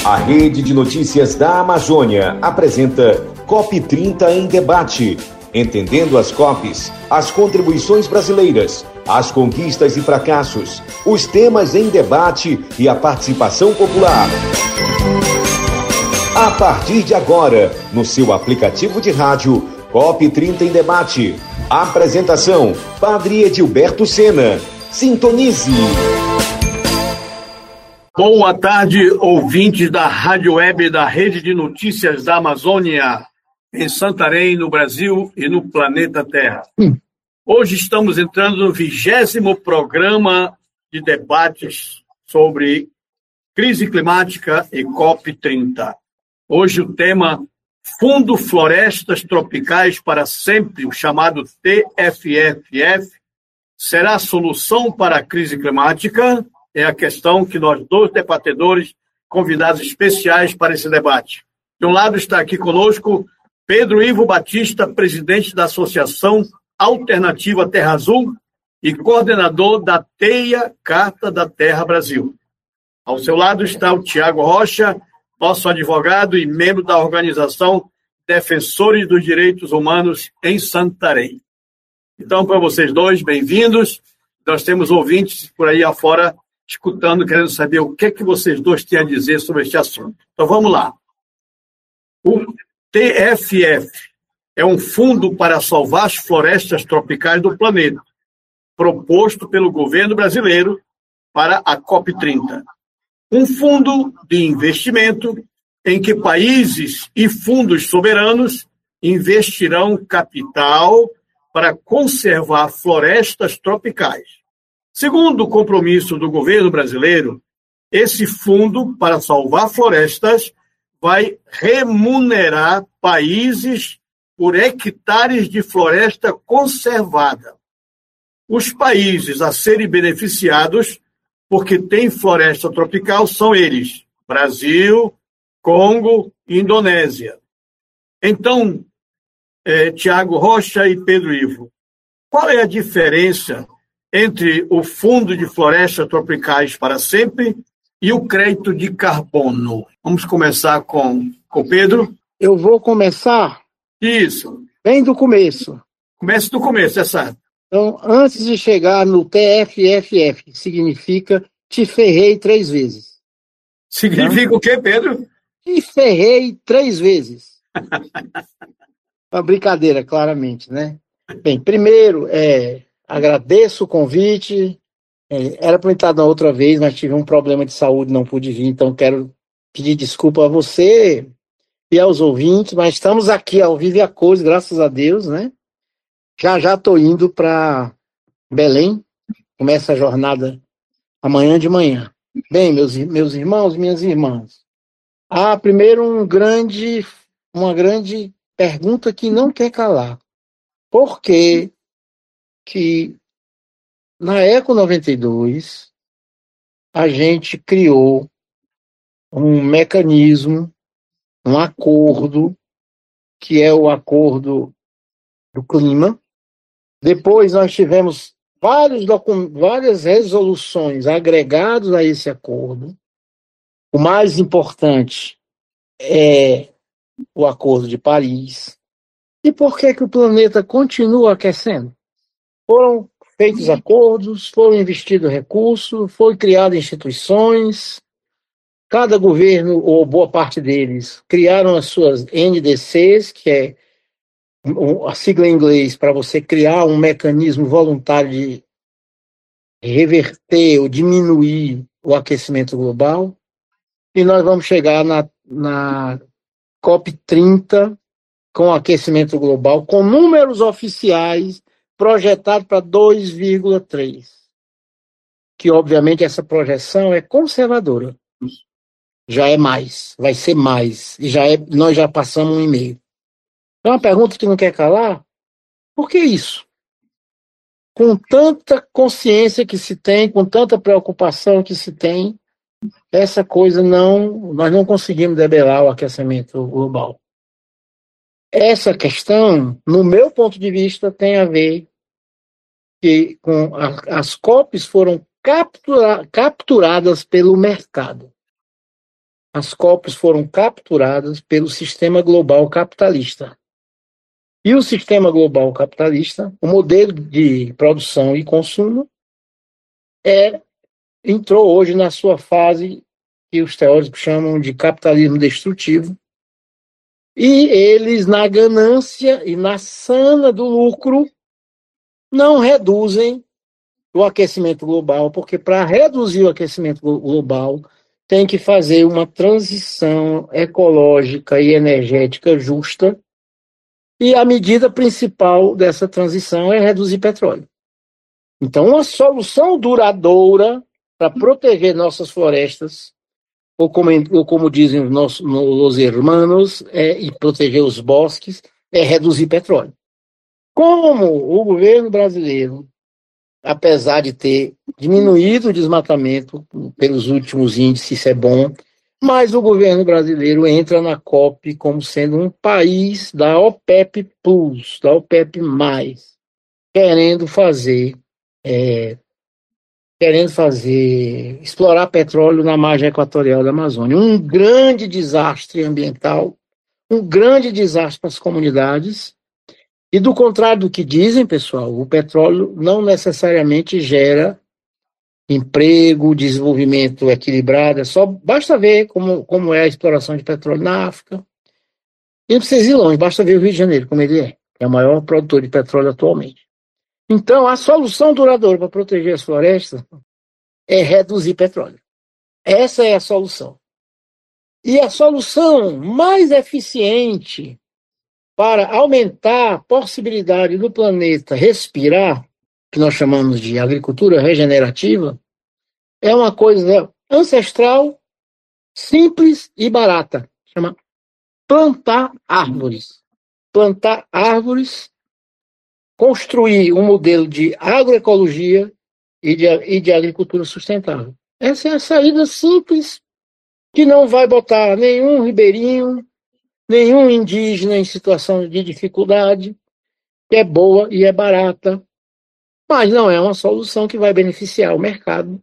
A Rede de Notícias da Amazônia apresenta COP30 em debate, entendendo as COPs, as contribuições brasileiras, as conquistas e fracassos, os temas em debate e a participação popular. A partir de agora, no seu aplicativo de rádio, COP30 em debate. Apresentação, Padre Edilberto Sena. Sintonize! Boa tarde, ouvintes da Rádio Web da Rede de Notícias da Amazônia, em Santarém, no Brasil e no planeta Terra. Hoje estamos entrando no 20º programa de debates sobre crise climática e COP30. Hoje o tema Fundo Florestas Tropicais para Sempre, o chamado TFFF, será a solução para a crise climática? É a questão que nós, dois debatedores, convidados especiais para esse debate. De um lado está aqui conosco Pedro Ivo Batista, presidente da Associação Alternativa Terra Azul e coordenador da TEIA Carta da Terra Brasil. Ao seu lado está o Tiago Rocha, nosso advogado e membro da organização Defensores dos Direitos Humanos em Santarém. Então, para vocês dois, bem-vindos. Nós temos ouvintes por aí afora escutando, querendo saber o que é que vocês dois têm a dizer sobre este assunto. Então, vamos lá. O TFF é um fundo para salvar as florestas tropicais do planeta, proposto pelo governo brasileiro para a COP30. Um fundo de investimento em que países e fundos soberanos investirão capital para conservar florestas tropicais. Segundo o compromisso do governo brasileiro, esse fundo para salvar florestas vai remunerar países por hectares de floresta conservada. Os países a serem beneficiados porque têm floresta tropical são eles: Brasil, Congo e Indonésia. Então, Tiago Rocha e Pedro Ivo, qual é a diferença entre o Fundo de Florestas Tropicais para Sempre e o crédito de carbono? Vamos começar com o Pedro. Eu vou começar? Isso. Bem do começo. Comece do começo, é certo. Então, antes de chegar no TFFF, que significa te ferrei 3 vezes. Significa o quê, Pedro? Te ferrei 3 vezes. Uma brincadeira, claramente, né? Bem, primeiro, agradeço o convite. Era para eu estar na outra vez, mas tive um problema de saúde, não pude vir, então quero pedir desculpa a você e aos ouvintes, mas estamos aqui ao vivo e a cores, graças a Deus, né? Já estou indo para Belém, começa a jornada amanhã de manhã. Bem, meus irmãos, minhas irmãs, primeiro uma grande pergunta que não quer calar. Por que na Eco 92 a gente criou um mecanismo, um acordo, que é o acordo do clima? Depois nós tivemos várias resoluções agregadas a esse acordo. O mais importante é o Acordo de Paris. E por que o planeta continua aquecendo? Foram feitos acordos, foram investidos recursos, foram criadas instituições. Cada governo, ou boa parte deles, criaram as suas NDCs, que é a sigla em inglês para você criar um mecanismo voluntário de reverter ou diminuir o aquecimento global. E nós vamos chegar na COP30 com o aquecimento global, com números oficiais projetados para 2,3. Que, obviamente, essa projeção é conservadora. Já é mais, vai ser mais. E nós já passamos 1,5. É uma pergunta que não quer calar. Por que isso? Com tanta consciência que se tem, com tanta preocupação que se tem, essa coisa nós não conseguimos debelar o aquecimento global. Essa questão, no meu ponto de vista, tem a ver com as COPs foram capturadas pelo mercado. as COPs foram capturadas pelo sistema global capitalista. E o sistema global capitalista, o modelo de produção e consumo, entrou hoje na sua fase que os teóricos chamam de capitalismo destrutivo, e eles, na ganância e na sana do lucro, não reduzem o aquecimento global, porque para reduzir o aquecimento global tem que fazer uma transição ecológica e energética justa, e a medida principal dessa transição é reduzir petróleo. Então, uma solução duradoura para proteger nossas florestas, ou como dizem os hermanos, e proteger os bosques, é reduzir petróleo. Como o governo brasileiro, apesar de ter diminuído o desmatamento pelos últimos índices, isso é bom, mas o governo brasileiro entra na COP como sendo um país da OPEP Plus, da OPEP+, querendo fazer explorar petróleo na margem equatorial da Amazônia. Um grande desastre ambiental, um grande desastre para as comunidades. E do contrário do que dizem, pessoal, o petróleo não necessariamente gera emprego, desenvolvimento equilibrado. Só basta ver como é a exploração de petróleo na África. E não precisa ir longe, basta ver o Rio de Janeiro, como ele é. É o maior produtor de petróleo atualmente. Então, a solução duradoura para proteger as florestas é reduzir petróleo. Essa é a solução. E a solução mais eficiente para aumentar a possibilidade do planeta respirar, que nós chamamos de agricultura regenerativa, é uma coisa ancestral, simples e barata. Chama plantar árvores. Plantar árvores, construir um modelo de agroecologia e de agricultura sustentável. Essa é a saída simples, que não vai botar nenhum ribeirinho, nenhum indígena em situação de dificuldade, que é boa e é barata, mas não é uma solução que vai beneficiar o mercado,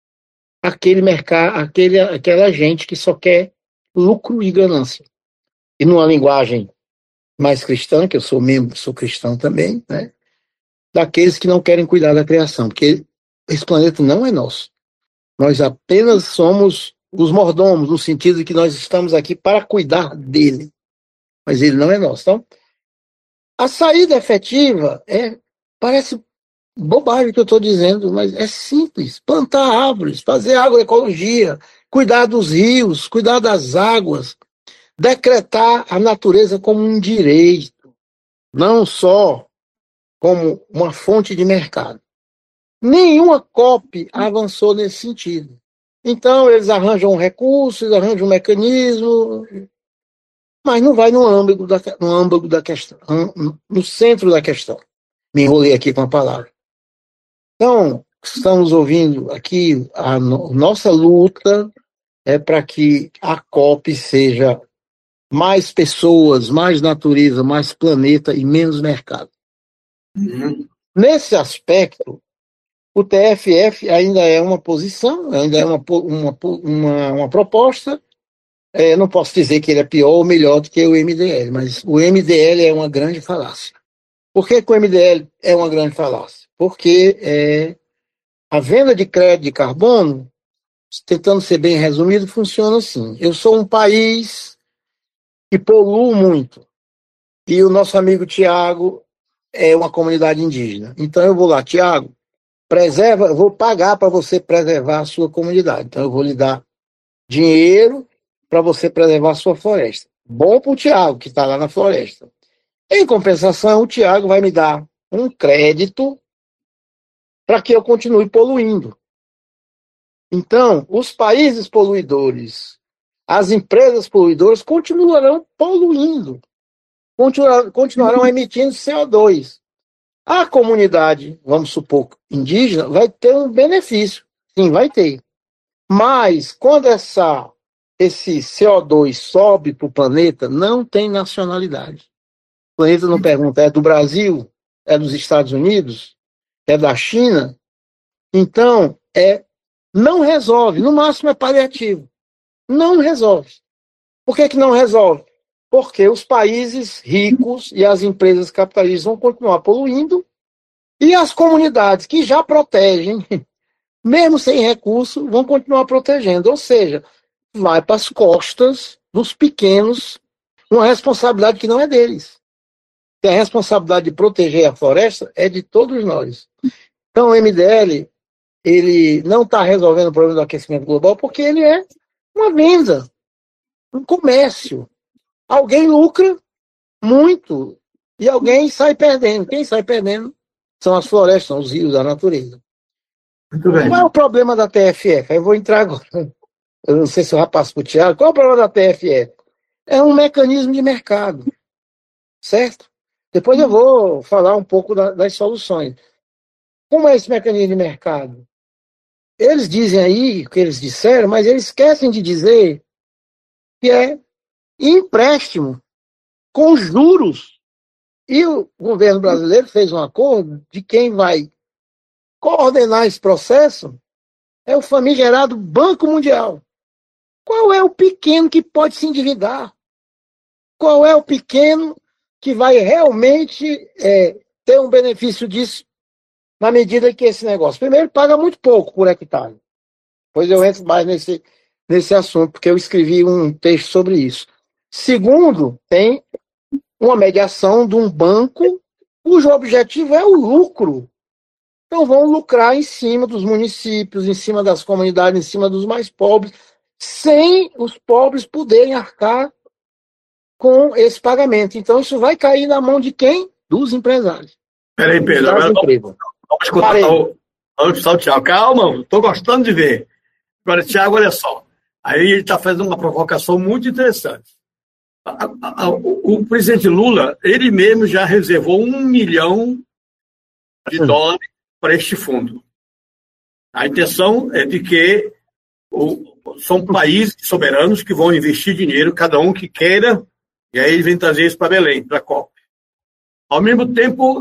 aquela gente que só quer lucro e ganância. E numa linguagem mais cristã, que eu sou membro, sou cristão também, né? Daqueles que não querem cuidar da criação, porque esse planeta não é nosso. Nós apenas somos os mordomos, no sentido de que nós estamos aqui para cuidar dele, mas ele não é nosso. Então, a saída efetiva parece bobagem que eu estou dizendo, mas é simples. Plantar árvores, fazer agroecologia, cuidar dos rios, cuidar das águas, decretar a natureza como um direito, não só como uma fonte de mercado. Nenhuma COP avançou nesse sentido. Então, eles arranjam um recurso, eles arranjam um mecanismo, mas não vai no âmago da questão, no centro da questão. Me enrolei aqui com a palavra. Então, estamos ouvindo aqui, a nossa luta é para que a COP seja mais pessoas, mais natureza, mais planeta e menos mercado. Uhum. Nesse aspecto, o TFF ainda é uma posição, ainda é uma proposta. Não posso dizer que ele é pior ou melhor do que o MDL, mas o MDL é uma grande falácia. Por que o MDL é uma grande falácia? Porque a venda de crédito de carbono, tentando ser bem resumido, funciona assim. Eu sou um país que poluo muito, e o nosso amigo Tiago é uma comunidade indígena. Então eu vou lá, Tiago, eu vou pagar para você preservar a sua comunidade. Então eu vou lhe dar dinheiro para você preservar a sua floresta. Bom para o Tiago, que está lá na floresta. Em compensação, o Tiago vai me dar um crédito para que eu continue poluindo. Então, os países poluidores, as empresas poluidoras continuarão poluindo, continuarão emitindo CO2. A comunidade, vamos supor, indígena, vai ter um benefício. Sim, vai ter. Mas, quando esse CO2 sobe para o planeta, não tem nacionalidade. O planeta não pergunta, é do Brasil? É dos Estados Unidos? É da China? Então, não resolve. No máximo é paliativo. Não resolve. Por que não resolve? Porque os países ricos e as empresas capitalistas vão continuar poluindo e as comunidades que já protegem, mesmo sem recurso, vão continuar protegendo. Ou seja, vai para as costas dos pequenos uma responsabilidade que não é deles. A responsabilidade de proteger a floresta é de todos nós. Então, o MDL ele não está resolvendo o problema do aquecimento global porque ele é uma venda, um comércio. Alguém lucra muito e alguém sai perdendo. Quem sai perdendo são as florestas, são os rios, a natureza. Muito bem. Qual é o problema da TFF? Eu vou entrar agora. Eu não sei se eu já passo para o Tiago. Qual é o problema da TFF? É um mecanismo de mercado, certo? Depois eu vou falar um pouco das soluções. Como é esse mecanismo de mercado? Eles dizem aí o que eles disseram, mas eles esquecem de dizer que é empréstimo com juros. E o governo brasileiro fez um acordo de quem vai coordenar esse processo é o famigerado Banco Mundial. Qual é o pequeno que pode se endividar? Qual é o pequeno que vai realmente ter um benefício disso na medida que esse negócio? Primeiro, paga muito pouco por hectare. Depois eu entro mais nesse assunto, porque eu escrevi um texto sobre isso. Segundo, tem uma mediação de um banco cujo objetivo é o lucro. Então vão lucrar em cima dos municípios, em cima das comunidades, em cima dos mais pobres, sem os pobres poderem arcar com esse pagamento. Então isso vai cair na mão de quem? Dos empresários. Peraí, Pedro. Vamos escutar o Tiago. Calma, estou gostando de ver. Agora, Tiago, olha só. Aí ele está fazendo uma provocação muito interessante. O presidente Lula, ele mesmo já reservou $1 milhão para este fundo. A intenção é de que são países soberanos que vão investir dinheiro, cada um que queira, e aí ele vem trazer isso para Belém, para a COP. Ao mesmo tempo,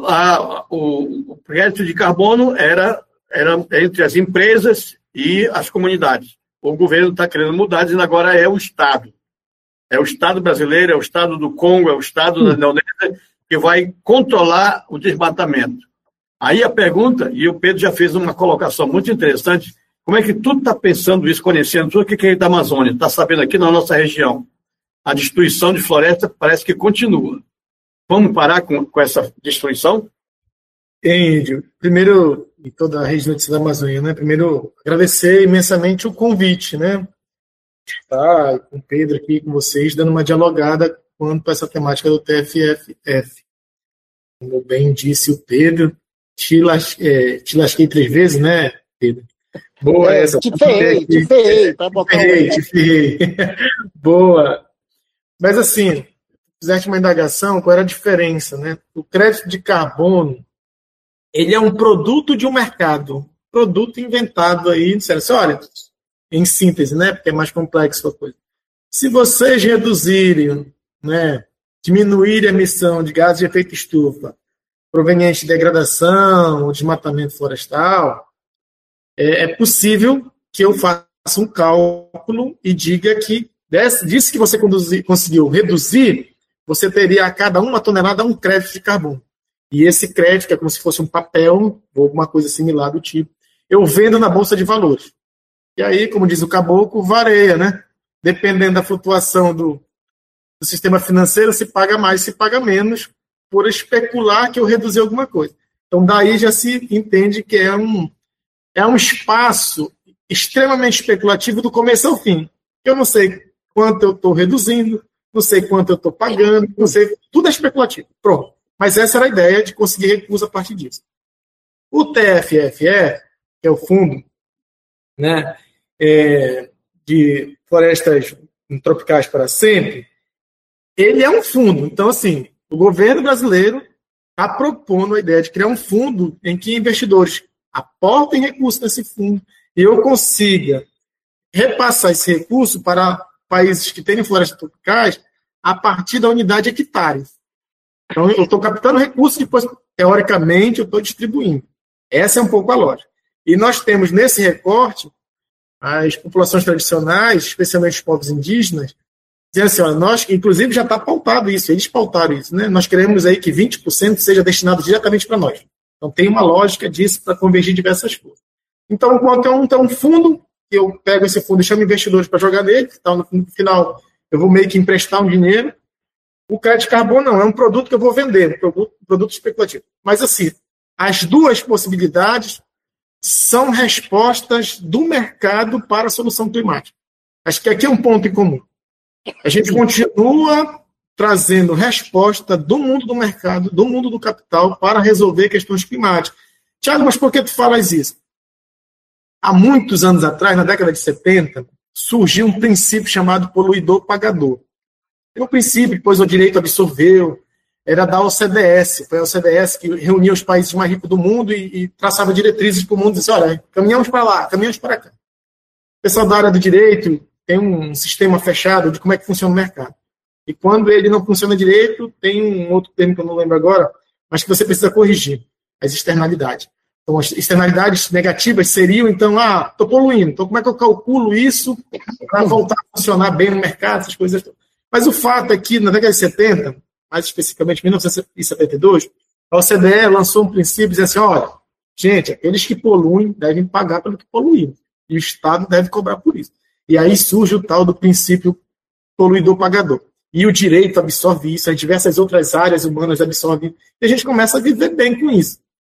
o crédito de carbono era entre as empresas e as comunidades. O governo está querendo mudar, dizendo agora é o Estado. É o Estado brasileiro, é o Estado do Congo, é o Estado da Indonésia que vai controlar o desmatamento. Aí a pergunta, e o Pedro já fez uma colocação muito interessante, como é que tu está pensando isso, conhecendo tudo o que é da Amazônia? Está sabendo aqui na nossa região, a destruição de floresta parece que continua. Vamos parar com essa destruição? Índio, primeiro, e toda a Rede de Notícias da Amazônia, né? Primeiro, agradecer imensamente o convite, né? Estar com o Pedro aqui, com vocês, dando uma dialogada quanto a essa temática do TFF. Como bem disse o Pedro, te lasquei 3 vezes, né, Pedro? Boa essa. Te ferrei. Te ferrei. Boa. Mas assim, fizeste uma indagação, qual era a diferença, né? O crédito de carbono, ele é um produto de um mercado, produto inventado aí, disseram assim, olha, em síntese, né? Porque é mais complexo a coisa. Se vocês reduzirem, né, diminuírem a emissão de gases de efeito estufa proveniente de degradação ou desmatamento florestal, é possível que eu faça um cálculo e diga que disso que você conseguiu reduzir, você teria a cada 1 tonelada um crédito de carbono. E esse crédito, que é como se fosse um papel ou alguma coisa similar do tipo, eu vendo na Bolsa de Valores. E aí, como diz o caboclo, varia, né? Dependendo da flutuação do sistema financeiro, se paga mais, se paga menos, por especular que eu reduzi alguma coisa. Então, daí já se entende que é um espaço extremamente especulativo do começo ao fim. Eu não sei quanto eu estou reduzindo, não sei quanto eu estou pagando, não sei, tudo é especulativo. Pronto. Mas essa era a ideia de conseguir recurso a partir disso. O TFFE, que é o fundo, né, de florestas tropicais para sempre, ele é um fundo. Então, assim, o governo brasileiro está propondo a ideia de criar um fundo em que investidores aportem recursos nesse fundo e eu consiga repassar esse recurso para países que têm florestas tropicais a partir da unidade hectare. Então, eu estou captando recursos e depois, teoricamente, eu estou distribuindo. Essa é um pouco a lógica. E nós temos, nesse recorte, as populações tradicionais, especialmente os povos indígenas, dizendo assim, olha, nós, inclusive já está pautado isso, eles pautaram isso, né? Nós queremos aí que 20% seja destinado diretamente para nós. Então tem uma lógica disso para convergir diversas coisas. Então, quando tem um fundo, eu pego esse fundo e chamo investidores para jogar nele, então no final eu vou meio que emprestar um dinheiro. O crédito de carbono não, é um produto que eu vou vender, um produto especulativo. Mas assim, as duas possibilidades são respostas do mercado para a solução climática. Acho que aqui é um ponto em comum. A gente continua trazendo resposta do mundo do mercado, do mundo do capital, para resolver questões climáticas. Tiago, mas por que tu falas isso? Há muitos anos atrás, na década de 70, surgiu um princípio chamado poluidor-pagador. Tem um princípio que depois o direito absorveu, era da OCDE. Foi a OCDE que reunia os países mais ricos do mundo e traçava diretrizes para o mundo, dizia, olha, caminhamos para lá, caminhamos para cá. O pessoal da área do direito tem um sistema fechado de como é que funciona o mercado. E quando ele não funciona direito, tem um outro termo que eu não lembro agora, mas que você precisa corrigir, as externalidades. Então, as externalidades negativas seriam, então, estou poluindo, então como é que eu calculo isso para voltar a funcionar bem no mercado, essas coisas todas. Mas o fato é que, na década de 70, mais especificamente em 1972, a OCDE lançou um princípio dizendo assim, olha, gente, aqueles que poluem devem pagar pelo que poluíram, e o Estado deve cobrar por isso. E aí surge o tal do princípio poluidor-pagador. E o direito absorve isso, as diversas outras áreas humanas absorvem, e a gente começa a viver bem com isso.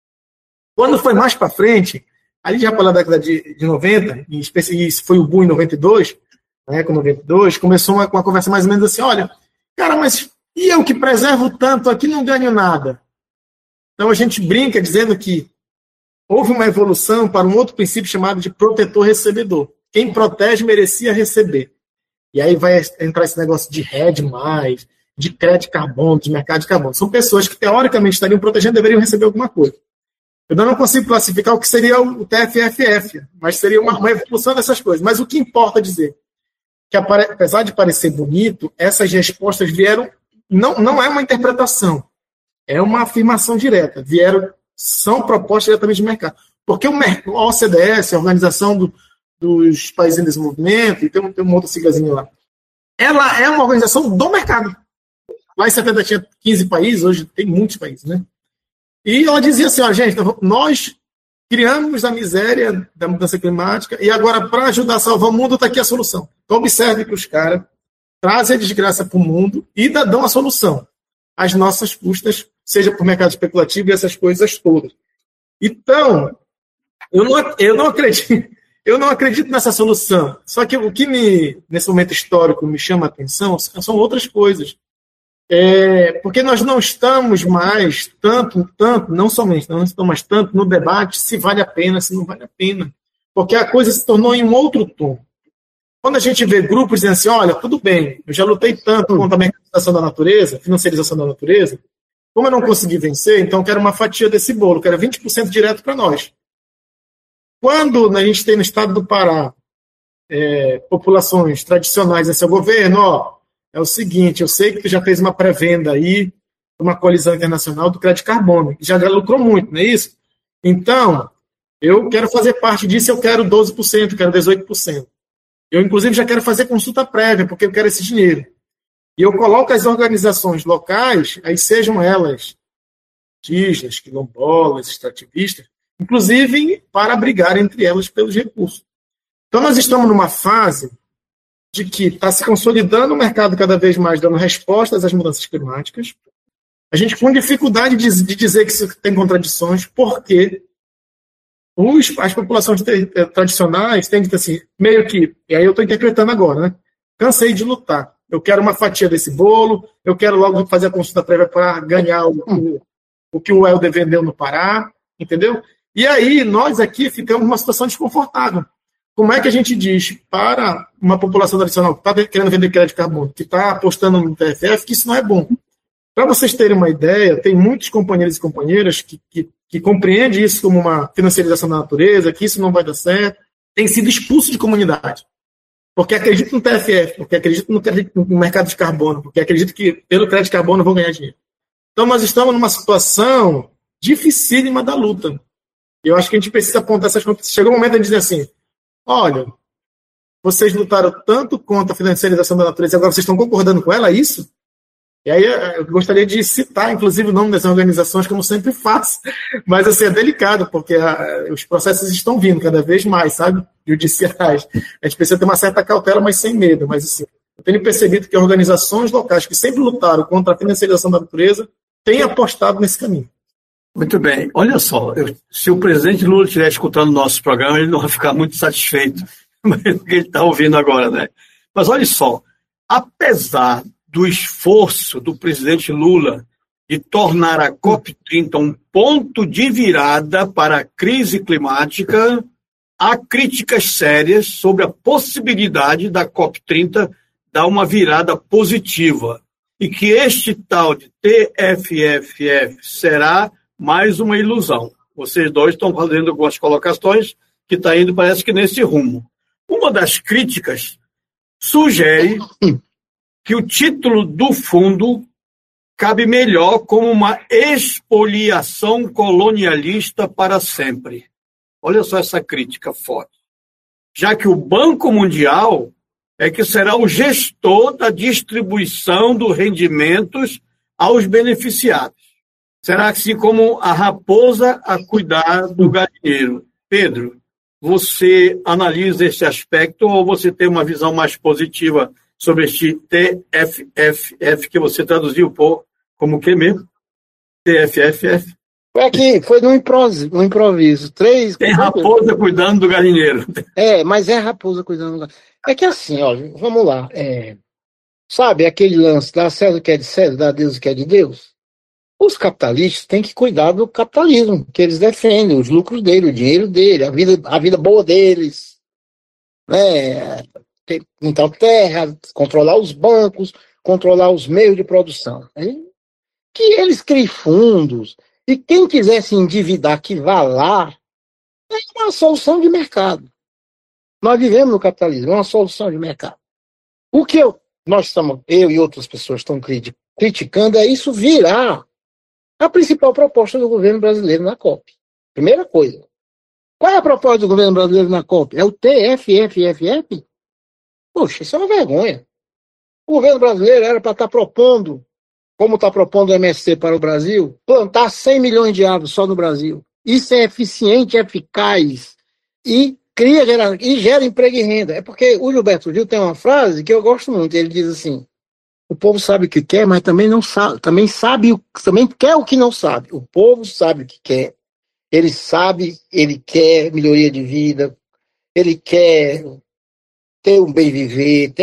Quando foi mais para frente, ali já pela década de 90, e isso foi o boom em 92, né, com 92, começou uma conversa mais ou menos assim, olha, cara, mas e eu que preservo tanto aqui não ganho nada? Então a gente brinca dizendo que houve uma evolução para um outro princípio chamado de protetor-recebedor. Quem protege merecia receber. E aí vai entrar esse negócio de RED+, de crédito de carbono, de mercado de carbono. São pessoas que teoricamente estariam protegendo, deveriam receber alguma coisa. Eu não consigo classificar o que seria o TFFF, mas seria uma evolução dessas coisas. Mas o que importa dizer que, apesar de parecer bonito, essas respostas vieram, não é uma interpretação, é uma afirmação direta. São propostas diretamente do mercado. Porque o OCDE, a Organização dos Países em Desenvolvimento, e tem uma outra siglazinha lá, ela é uma organização do mercado. Lá em 70 tinha 15 países, hoje tem muitos países, né? E ela dizia assim, gente, nós criamos a miséria da mudança climática e agora, para ajudar a salvar o mundo, está aqui a solução. Então, observe que os caras trazem a desgraça para o mundo e dão a solução às nossas custas, seja por mercado especulativo e essas coisas todas. Então, eu não acredito nessa solução. Só que o que nesse momento histórico me chama a atenção são outras coisas. Porque nós não estamos mais não estamos mais tanto no debate se vale a pena, se não vale a pena. Porque a coisa se tornou em um outro tom. Quando a gente vê grupos dizendo assim, olha, tudo bem, eu já lutei tanto contra a mercantilização da natureza, financiarização da natureza, como eu não consegui vencer, então eu quero uma fatia desse bolo, quero 20% direto para nós. Quando a gente tem no estado do Pará populações tradicionais, esse governo, é o seguinte, eu sei que tu já fez uma pré-venda aí, uma coalizão internacional do crédito de carbono, que já lucrou muito, não é isso? Então, eu quero fazer parte disso, eu quero 12%, eu quero 18%. Eu, inclusive, já quero fazer consulta prévia, porque eu quero esse dinheiro. E eu coloco as organizações locais, aí sejam elas indígenas, quilombolas, extrativistas, inclusive para brigar entre elas pelos recursos. Então, nós estamos numa fase de que está se consolidando o mercado cada vez mais, dando respostas às mudanças climáticas. A gente com dificuldade de dizer que isso tem contradições, porque as populações tradicionais têm que ter assim, meio que, e aí eu estou interpretando agora, né? Cansei de lutar. Eu quero uma fatia desse bolo, eu quero logo fazer a consulta prévia para ganhar o que o Helder vendeu no Pará, entendeu? E aí nós aqui ficamos numa situação desconfortável. Como é que a gente diz para uma população tradicional que está querendo vender crédito de carbono, que está apostando no TFF, que isso não é bom? Para vocês terem uma ideia, tem muitos companheiros e companheiras que compreendem isso como uma financiarização da natureza, que isso não vai dar certo, tem sido expulso de comunidade. Porque acreditam no TFF, porque acreditam no mercado de carbono, porque acreditam que pelo crédito de carbono vão ganhar dinheiro. Então nós estamos numa situação dificílima da luta. Eu acho que a gente precisa apontar essas coisas. Chegou um momento de dizer assim, olha, vocês lutaram tanto contra a financiarização da natureza, agora vocês estão concordando com ela, é isso? E aí eu gostaria de citar, inclusive, o nome das organizações, como sempre faço, mas assim, é delicado, porque os processos estão vindo cada vez mais, sabe, judiciais. A gente precisa ter uma certa cautela, mas sem medo. Mas assim, eu tenho percebido que organizações locais que sempre lutaram contra a financiarização da natureza têm apostado nesse caminho. Muito bem. Olha só, se o presidente Lula estiver escutando o nosso programa, ele não vai ficar muito satisfeito com o que ele está ouvindo agora, né? Mas olha só, apesar do esforço do presidente Lula de tornar a COP30 um ponto de virada para a crise climática, há críticas sérias sobre a possibilidade da COP30 dar uma virada positiva e que este tal de TFFF será mais uma ilusão. Vocês dois estão fazendo algumas colocações que está indo, parece que, nesse rumo. Uma das críticas sugere que o título do fundo cabe melhor como uma expoliação colonialista para sempre. Olha só essa crítica forte. Já que o Banco Mundial é que será o gestor da distribuição dos rendimentos aos beneficiados. Será assim como a raposa a cuidar do galinheiro. Pedro, você analisa esse aspecto ou você tem uma visão mais positiva sobre este TFFF que você traduziu como o que mesmo? TFFF? Foi no improviso. Tem raposa cuidando do galinheiro. Mas é raposa cuidando do galinheiro. É que assim, olha, vamos lá. Sabe aquele lance, dá a César o que é de César, dá a Deus o que é de Deus? Os capitalistas têm que cuidar do capitalismo, que eles defendem, os lucros dele, o dinheiro dele, a vida boa deles. Né? Então, terra, controlar os bancos, controlar os meios de produção. Que eles criem fundos, e quem quiser se endividar que vá lá, é uma solução de mercado. Nós vivemos no capitalismo, é uma solução de mercado. O que eu e outras pessoas estão criticando é isso virar a principal proposta do governo brasileiro na COP. Primeira coisa. Qual é a proposta do governo brasileiro na COP? É o TFFF? Poxa, isso é uma vergonha. O governo brasileiro era para estar propondo, como está propondo o MST para o Brasil, plantar 100 milhões de árvores só no Brasil. Isso é eficiente, eficaz e gera emprego e renda. É porque o Gilberto Gil tem uma frase que eu gosto muito. Ele diz assim: o povo sabe o que quer, mas também não sabe, também quer o que não sabe. O povo sabe o que quer. Ele sabe, ele quer melhoria de vida, ele quer ter um bem viver,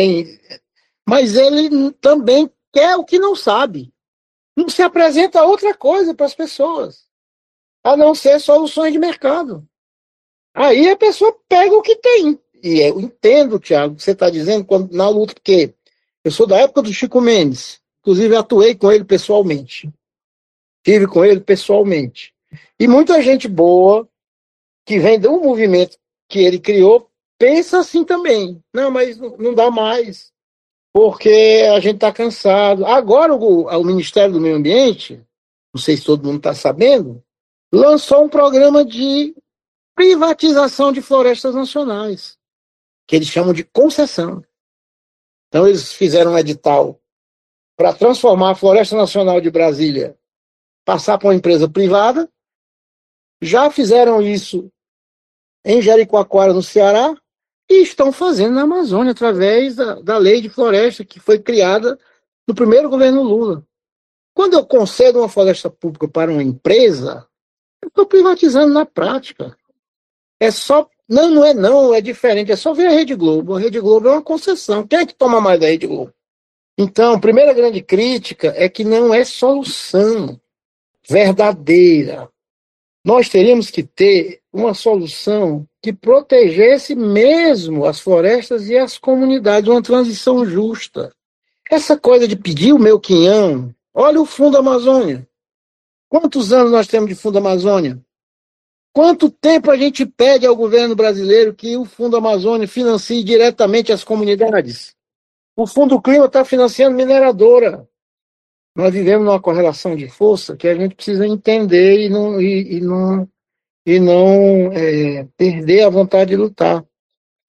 mas ele também quer o que não sabe. Não se apresenta outra coisa para as pessoas, a não ser soluções de mercado. Aí a pessoa pega o que tem. E eu entendo, Tiago, o que você está dizendo na luta, porque eu sou da época do Chico Mendes, inclusive atuei com ele pessoalmente. Estive com ele pessoalmente. E muita gente boa, que vem do movimento que ele criou, pensa assim também. Não, mas não dá mais, porque a gente está cansado. Agora o Ministério do Meio Ambiente, não sei se todo mundo está sabendo, lançou um programa de privatização de florestas nacionais, que eles chamam de concessão. Então eles fizeram um edital para transformar a Floresta Nacional de Brasília, passar para uma empresa privada. Já fizeram isso em Jericoacoara, no Ceará, e estão fazendo na Amazônia, através da lei de floresta, que foi criada no primeiro governo Lula. Quando eu concedo uma floresta pública para uma empresa, eu estou privatizando na prática. Não é diferente, é só ver a Rede Globo. A Rede Globo é uma concessão. Quem é que toma mais da Rede Globo? Então, a primeira grande crítica é que não é solução verdadeira. Nós teríamos que ter uma solução que protegesse mesmo as florestas e as comunidades, uma transição justa. Essa coisa de pedir o meu quinhão, olha o Fundo Amazônia. Quantos anos nós temos de Fundo Amazônia? Quanto tempo a gente pede ao governo brasileiro que o Fundo Amazônia financie diretamente as comunidades? O Fundo Clima está financiando mineradora. Nós vivemos numa correlação de força que a gente precisa entender e não perder a vontade de lutar.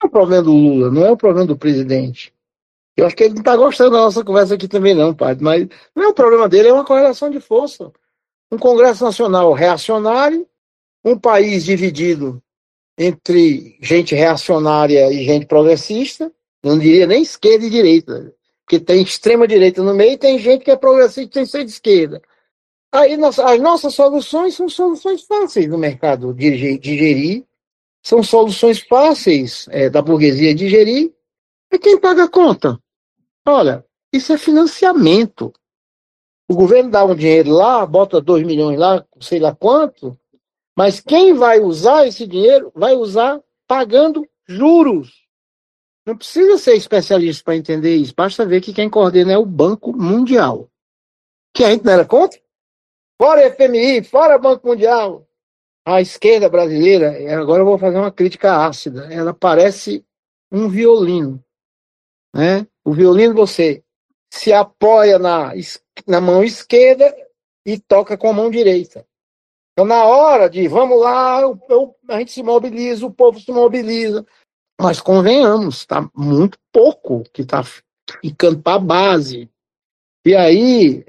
é o problema do Lula, não é o problema do presidente. Eu acho que ele não está gostando da nossa conversa aqui também não, padre, mas não é o problema dele, é uma correlação de força. Um Congresso Nacional reacionário, um país dividido entre gente reacionária e gente progressista, não diria nem esquerda e direita, porque tem extrema direita no meio e tem gente que é progressista e tem que ser de esquerda. Aí as nossas soluções são soluções fáceis no mercado de digerir, são soluções fáceis da burguesia digerir, e quem paga a conta? Olha, isso é financiamento. O governo dá um dinheiro lá, bota 2 milhões lá, sei lá quanto, mas quem vai usar esse dinheiro vai usar pagando juros. Não precisa ser especialista para entender isso, basta ver que quem coordena é o Banco Mundial. Que a gente não era contra? Fora FMI, fora Banco Mundial. A esquerda brasileira, agora eu vou fazer uma crítica ácida, ela parece um violino. Né? O violino você se apoia na mão esquerda e toca com a mão direita. Então, na hora de vamos lá, a gente se mobiliza, o povo se mobiliza. Mas convenhamos, está muito pouco que está ficando para a base. E aí,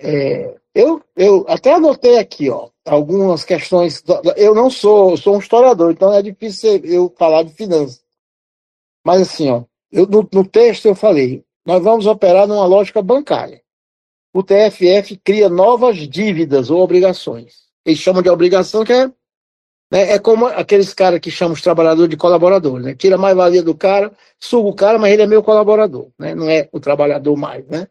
eu até anotei aqui, algumas questões. Eu não sou um historiador, então é difícil eu falar de finanças. Mas assim, no texto eu falei, nós vamos operar numa lógica bancária. O TFF cria novas dívidas ou obrigações. Eles chamam de obrigação, que é como aqueles caras que chamam os trabalhadores de colaboradores, né? Tira a mais-valia do cara, suga o cara, mas ele é meu colaborador, né? Não é o trabalhador mais, né?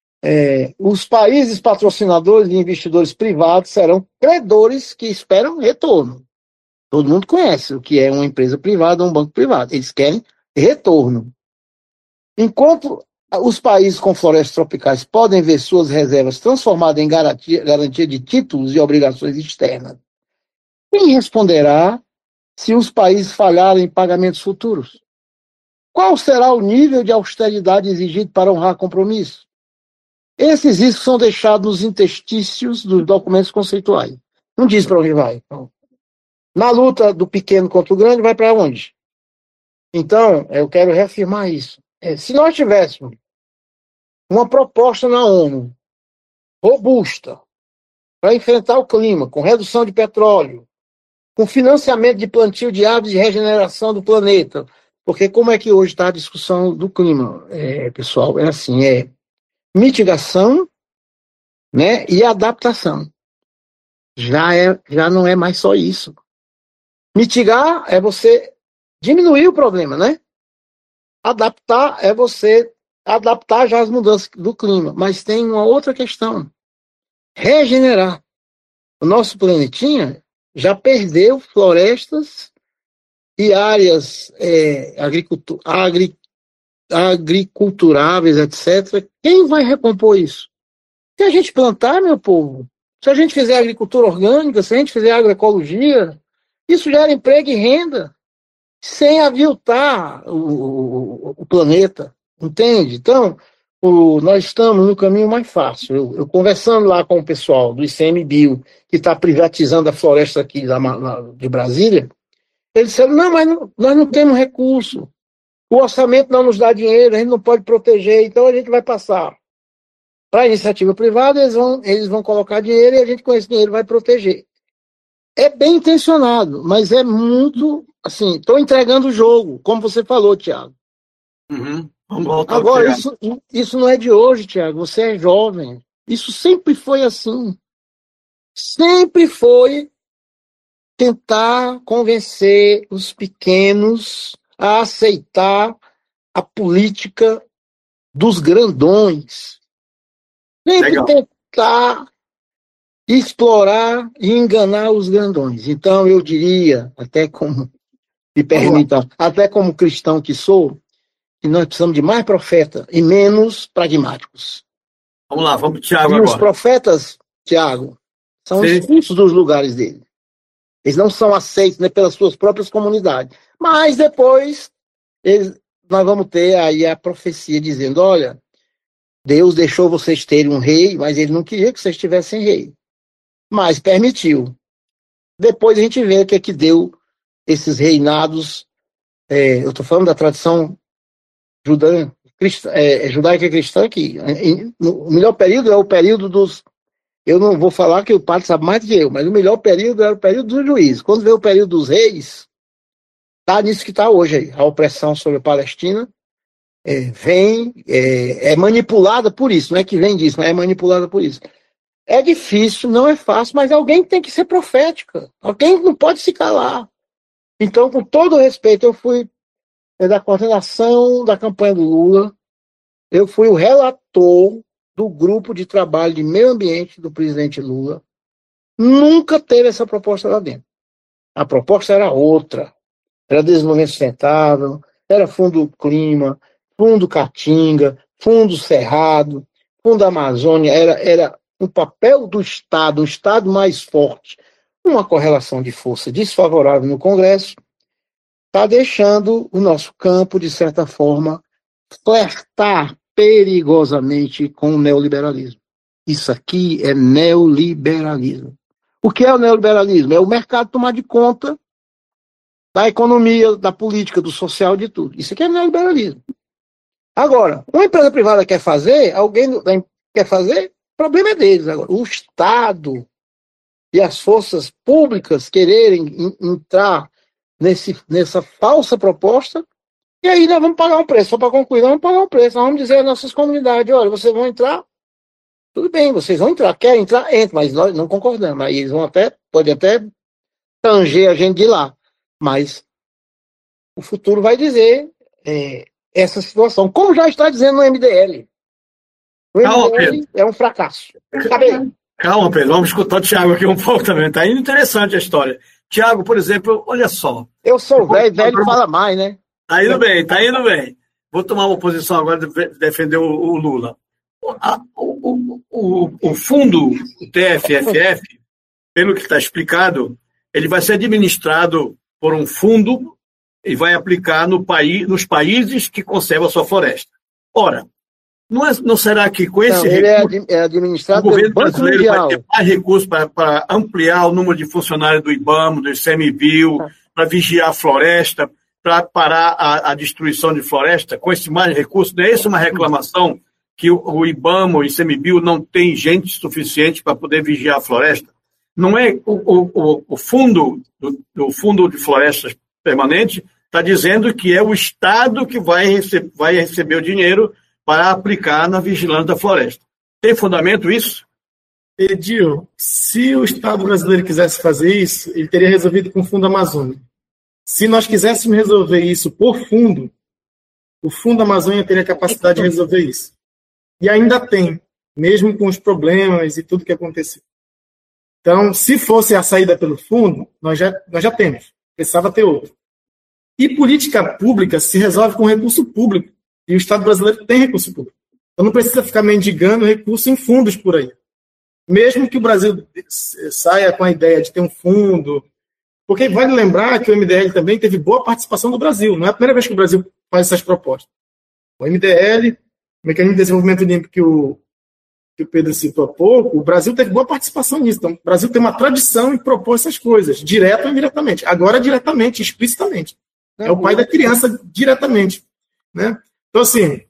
Os países patrocinadores e investidores privados serão credores que esperam retorno. Todo mundo conhece o que é uma empresa privada ou um banco privado. Eles querem retorno. Enquanto os países com florestas tropicais podem ver suas reservas transformadas em garantia de títulos e obrigações externas, quem responderá se os países falharem em pagamentos futuros? Qual será o nível de austeridade exigido para honrar compromisso? Esses riscos são deixados nos interstícios dos documentos conceituais. Não diz para onde vai. Então, na luta do pequeno contra o grande, vai para onde? Então, eu quero reafirmar isso. Se nós tivéssemos uma proposta na ONU robusta para enfrentar o clima, com redução de petróleo, com financiamento de plantio de árvores de regeneração do planeta, porque como é que hoje está a discussão do clima, pessoal? É assim, mitigação, né, e adaptação. Já não é mais só isso. Mitigar é você diminuir o problema, né? Adaptar é você adaptar já as mudanças do clima. Mas tem uma outra questão. Regenerar. O nosso planetinha já perdeu florestas e áreas agriculturáveis, etc. Quem vai recompor isso? Se a gente plantar, meu povo, se a gente fizer agricultura orgânica, se a gente fizer agroecologia, isso gera emprego e renda, sem aviltar o planeta, entende? Então, nós estamos no caminho mais fácil. Eu conversando lá com o pessoal do ICMBio, que está privatizando a floresta aqui de Brasília, eles disseram, não, mas nós não temos recurso, o orçamento não nos dá dinheiro, a gente não pode proteger, então a gente vai passar para a iniciativa privada, eles vão colocar dinheiro e a gente com esse dinheiro vai proteger. É bem intencionado, mas é muito, assim, estou entregando o jogo, como você falou, Tiago. Uhum. Vamos voltar. Agora, isso não é de hoje, Tiago, você é jovem. Isso sempre foi assim. Sempre foi tentar convencer os pequenos a aceitar a política dos grandões. Sempre tentar explorar e enganar os grandões. Então, eu diria, até como, me permitam, até como cristão que sou, que nós precisamos de mais profetas e menos pragmáticos. Vamos lá, vamos para o Tiago agora. E os profetas, Tiago, são expulsos dos lugares dele. Eles não são aceitos, né, pelas suas próprias comunidades. Mas depois, nós vamos ter aí a profecia dizendo, olha, Deus deixou vocês terem um rei, mas ele não queria que vocês tivessem rei. Mas permitiu. Depois a gente vê o que é que deu esses reinados eu estou falando da tradição judaica e cristã, que o melhor período é o período dos... Eu não vou falar que o padre sabe mais do que eu, mas o melhor período é o período dos juízes. Quando vê o período dos reis, está nisso que está hoje aí. A opressão sobre a Palestina é manipulada por isso. Não é que vem disso, mas é manipulada por isso. É difícil, não é fácil, mas alguém tem que ser profética. Alguém não pode se calar. Então, com todo respeito, eu fui da coordenação da campanha do Lula, eu fui o relator do grupo de trabalho de meio ambiente do presidente Lula. Nunca teve essa proposta lá dentro. A proposta era outra. Era desenvolvimento sustentável, era Fundo Clima, Fundo Caatinga, Fundo Cerrado, Fundo Amazônia, era o papel do Estado, um Estado mais forte. Uma correlação de força desfavorável no Congresso está deixando o nosso campo, de certa forma, flertar perigosamente com o neoliberalismo. Isso aqui é neoliberalismo. O que é o neoliberalismo? É o mercado tomar de conta da economia, da política, do social, de tudo. Isso aqui é neoliberalismo. Agora, uma empresa privada quer fazer, alguém quer fazer, o problema é deles. Agora, o Estado e as forças públicas quererem entrar nessa falsa proposta, e aí nós vamos pagar um preço. Só para concluir, nós vamos pagar um preço. Nós vamos dizer às nossas comunidades, olha, vocês vão entrar, tudo bem, vocês vão entrar, querem entrar, entre, mas nós não concordamos. Aí eles podem até tanger a gente de lá. Mas o futuro vai dizer essa situação, como já está dizendo no MDL. O MDL é um fracasso. Calma, Pedro, vamos escutar o Tiago aqui um pouco também. Está indo interessante a história. Tiago, por exemplo, olha só. Eu sou velho fala mais, né? Está indo bem. Vou tomar uma posição agora de defender o Lula. O fundo, o TFFF, pelo que está explicado, ele vai ser administrado por um fundo e vai aplicar nos países que conservam a sua floresta. Ora, não será que com esse recurso é administrado o governo pelo Banco brasileiro Mundial vai ter mais recursos para ampliar o número de funcionários do IBAMA, do ICMBio, para vigiar a floresta, para parar a destruição de floresta? Com esse mais recursos, não é essa uma reclamação que o IBAMA, o ICMBio não tem gente suficiente para poder vigiar a floresta? Não é o fundo de florestas permanente está dizendo que é o Estado que vai receber o dinheiro para aplicar na vigilância da floresta. Tem fundamento isso? Edil, se o Estado brasileiro quisesse fazer isso, ele teria resolvido com o Fundo Amazônia. Se nós quiséssemos resolver isso por fundo, o Fundo Amazônia teria capacidade de resolver isso. E ainda tem, mesmo com os problemas e tudo que aconteceu. Então, se fosse a saída pelo fundo, nós já temos. Precisava ter outro. E política pública se resolve com recurso público. E o Estado brasileiro tem recurso público. Então não precisa ficar mendigando recurso em fundos por aí. Mesmo que o Brasil saia com a ideia de ter um fundo. Porque vale lembrar que o MDL também teve boa participação do Brasil. Não é a primeira vez que o Brasil faz essas propostas. O MDL, o Mecanismo de Desenvolvimento Limpo que o Pedro citou há pouco, o Brasil teve boa participação nisso. Então, o Brasil tem uma tradição em propor essas coisas, direto ou indiretamente. Agora, diretamente, explicitamente. É o pai da criança diretamente. Né? Então, assim,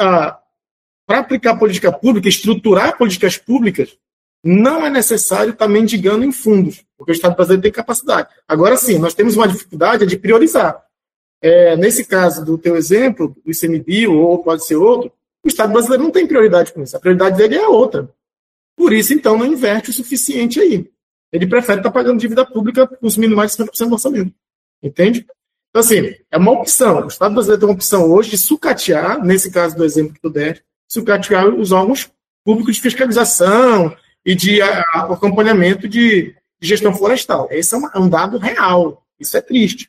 para aplicar política pública, estruturar políticas públicas, não é necessário estar mendigando em fundos, porque o Estado brasileiro tem capacidade. Agora, sim, nós temos uma dificuldade de priorizar. Nesse caso do teu exemplo, do ICMBio, ou pode ser outro, o Estado brasileiro não tem prioridade com isso. A prioridade dele é outra. Por isso, então, não inverte o suficiente aí. Ele prefere estar pagando dívida pública consumindo mais de 50% do orçamento. Entende? Então, assim, é uma opção. O Estado brasileiro tem uma opção hoje de sucatear, nesse caso do exemplo que tu der, sucatear os órgãos públicos de fiscalização e de acompanhamento de gestão florestal. Esse é um dado real. Isso é triste.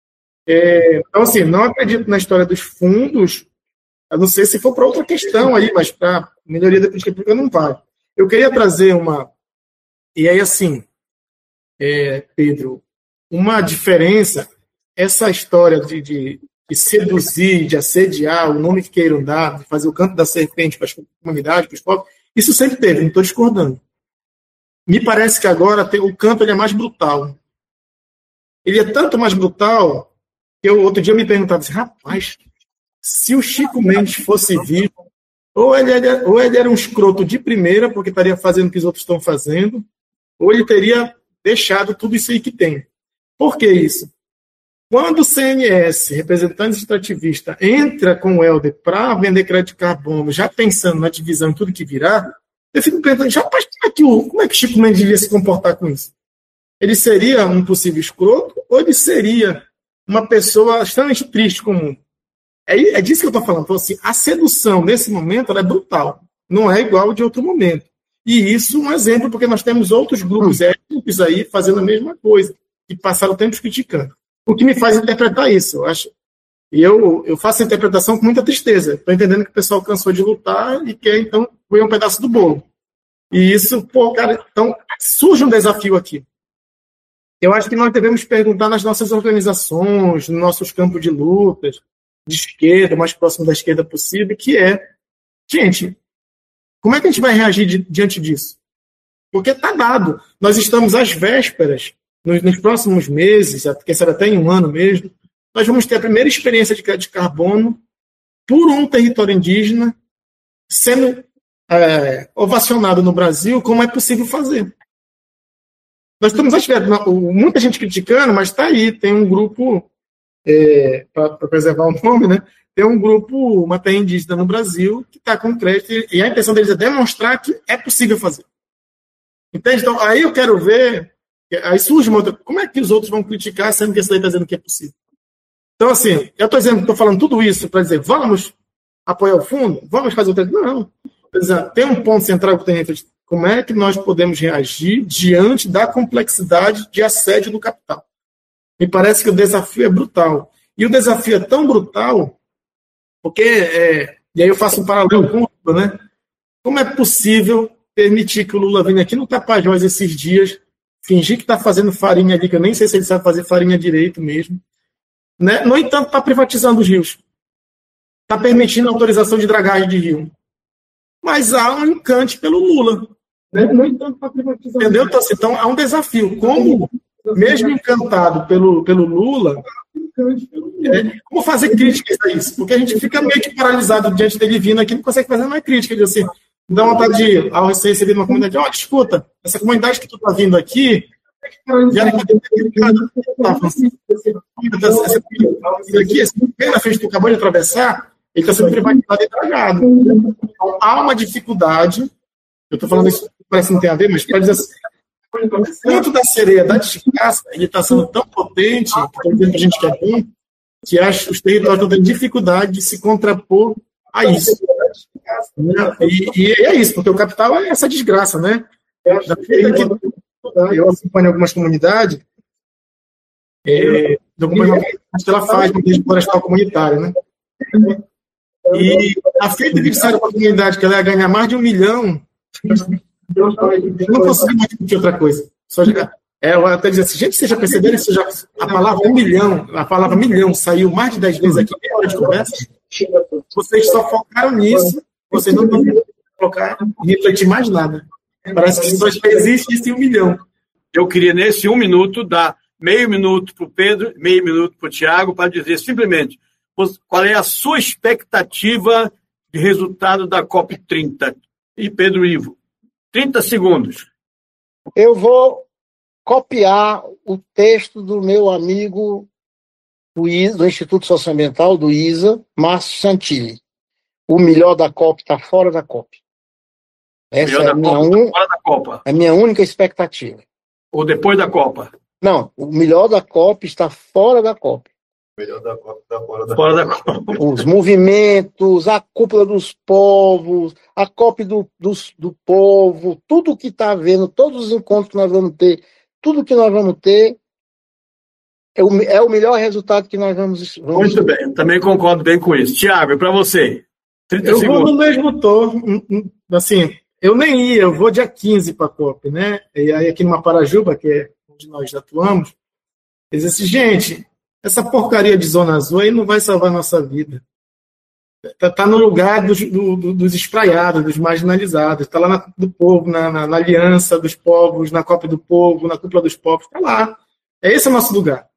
Então, assim, não acredito na história dos fundos. Eu não sei se for para outra questão aí, mas para melhoria da política pública não vale. Eu queria trazer uma... E aí, assim, Pedro, uma diferença, essa história de seduzir, de assediar, o nome que queiram dar, de fazer o canto da serpente para as comunidades, para os povos, isso sempre teve, não estou discordando. Me parece que agora o canto ele é mais brutal. Ele é tanto mais brutal Outro dia eu me perguntava assim, rapaz, se o Chico Mendes fosse vivo, ou ele era um escroto de primeira, porque estaria fazendo o que os outros estão fazendo, ou ele teria deixado tudo isso aí que tem. Por que isso? Quando o CNS, representante extrativista, entra com o Helder para vender crédito de carbono, já pensando na divisão e tudo que virá, eu fico pensando, rapaz, como é que o Chico Mendes devia se comportar com isso? Ele seria um possível escroto ou ele seria uma pessoa extremamente triste comum? É disso que eu estou falando. Então, assim, a sedução, nesse momento, ela é brutal. Não é igual de outro momento. E isso é um exemplo, porque nós temos outros grupos étnicos aí fazendo a mesma coisa, que passaram tempos criticando. O que me faz interpretar isso, eu acho. E eu faço a interpretação com muita tristeza. Estou entendendo que o pessoal cansou de lutar e quer, então, comer um pedaço do bolo. E isso, cara, então, surge um desafio aqui. Eu acho que nós devemos perguntar nas nossas organizações, nos nossos campos de lutas, de esquerda, mais próximo da esquerda possível, que é, gente, como é que a gente vai reagir diante disso? Porque está dado. Nós estamos às vésperas, nos próximos meses, quem sabe até em um ano mesmo, nós vamos ter a primeira experiência de crédito de carbono por um território indígena sendo ovacionado no Brasil, como é possível fazer. Nós estamos às vésperas, muita gente criticando, mas está aí, tem um grupo, para preservar o nome, né? Tem um grupo, uma terra indígena no Brasil, que está com crédito, e a intenção deles é demonstrar que é possível fazer. Entende? Então, aí eu quero ver, aí surge uma outra, como é que os outros vão criticar, sendo que esse daí está dizendo que é possível? Então, assim, eu estou falando tudo isso para dizer, vamos apoiar o fundo? Vamos fazer o crédito? Não. Tem um ponto central que tem refletido. Como é que nós podemos reagir diante da complexidade de assédio do capital? Me parece que o desafio é brutal. E o desafio é tão brutal, porque, e aí eu faço um paralelo com o Lula, né? Como é possível permitir que o Lula venha aqui no Tapajós esses dias, fingir que está fazendo farinha ali, que eu nem sei se ele sabe fazer farinha direito mesmo, né? No entanto, está privatizando os rios. Está permitindo a autorização de dragagem de rio. Mas há um encante pelo Lula. Né? No entanto, está privatizando. Entendeu? Então, há um desafio. Como, mesmo encantado pelo Lula, como fazer críticas a isso? Porque a gente fica meio que paralisado diante dele vindo aqui, não consegue fazer mais crítica. Ele assim, dá vontade de ir ao receber numa comunidade, olha, escuta, essa comunidade que tu está vindo aqui, já não tem esse na frente que tu acabou de atravessar, ele está sendo privatizado e dragado. Então, há uma dificuldade, eu estou falando isso, parece que não tem a ver, mas para dizer assim, quanto da sereia, da desgraça, ele está sendo tão potente, estou dizendo que a gente quer bom, que os territórios estão tendo dificuldade de se contrapor a isso. E é isso, porque o capital é essa desgraça, né? Eu acompanho algumas comunidades, que ela faz uma florestal comunitária, né? E a feita que disseram para a comunidade que ela ia ganhar mais de 1 milhão, eu não consigo mais discutir outra coisa. Eu até dizer assim, gente, vocês já perceberam isso? A palavra 1 milhão, a palavra milhão saiu mais de 10 vezes aqui na hora de conversa. Vocês só focaram nisso, vocês não vão colocar e refletir mais nada. Parece que só existe isso em 1 milhão. Eu queria, nesse 1 minuto, dar meio minuto para o Pedro, meio minuto para o Tiago, para dizer simplesmente qual é a sua expectativa de resultado da COP30. E Pedro Ivo, 30 segundos. Eu vou copiar o texto do meu amigo do Instituto Socioambiental, do ISA, Márcio Santilli. O melhor da COP está fora da COP. Essa é a minha única expectativa. Ou depois da Copa? Não, o melhor da COP está fora da COP. O melhor da COP está fora da Copa. Os movimentos, a cúpula dos povos, a COP do povo, tudo que está havendo, todos os encontros que nós vamos ter, tudo que nós vamos ter, é o melhor resultado que nós vamos Muito bem, eu também concordo bem com isso. Tiago, para você, 30 eu segundos. Vou no mesmo tom, assim, eu nem ia, eu vou dia 15 para a COP, né? E aí aqui numa Parajuba, que é onde nós já atuamos, eles dizem assim, gente, essa porcaria de zona azul aí não vai salvar a nossa vida. Está no lugar dos espraiados, dos marginalizados, está lá do povo, na aliança dos povos, na COP do povo, na cúpula dos povos, está lá. Esse é o nosso lugar.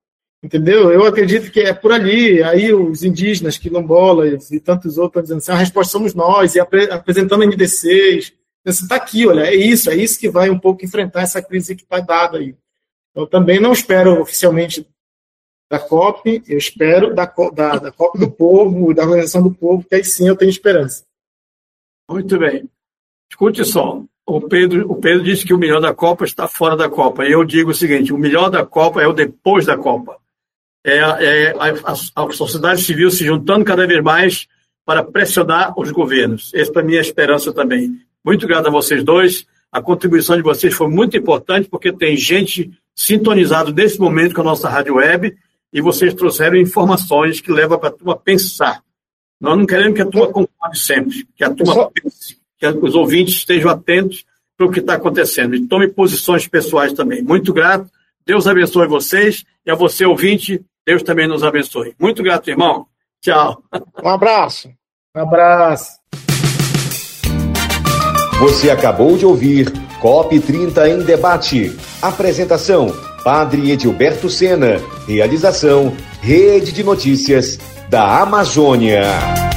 Entendeu? Eu acredito que é por ali. Aí os indígenas, quilombolas e tantos outros estão dizendo assim, a resposta somos nós, e apresentando NDCs. Você está aqui, olha, é isso que vai um pouco enfrentar essa crise que está dada aí. Eu também não espero oficialmente da COP, eu espero da COP do povo, da Organização do Povo, que aí sim eu tenho esperança. Muito bem. Escute só. O Pedro disse que o melhor da Copa está fora da Copa. E eu digo o seguinte, o melhor da Copa é o depois da Copa. A sociedade civil se juntando cada vez mais para pressionar os governos. Essa para mim é a esperança também. Muito grato a vocês dois. A contribuição de vocês foi muito importante, porque tem gente sintonizada nesse momento com a nossa rádio web, e vocês trouxeram informações que levam para a turma pensar. Nós não queremos que a turma concorde sempre, que a turma pense, que os ouvintes estejam atentos para o que está acontecendo e tome posições pessoais também. Muito grato. Deus abençoe vocês, e a você, ouvinte, Deus também nos abençoe. Muito grato, irmão. Tchau. Um abraço. Um abraço. Você acabou de ouvir COP 30 em Debate. Apresentação: Padre Edilberto Sena. Realização: Rede de Notícias da Amazônia.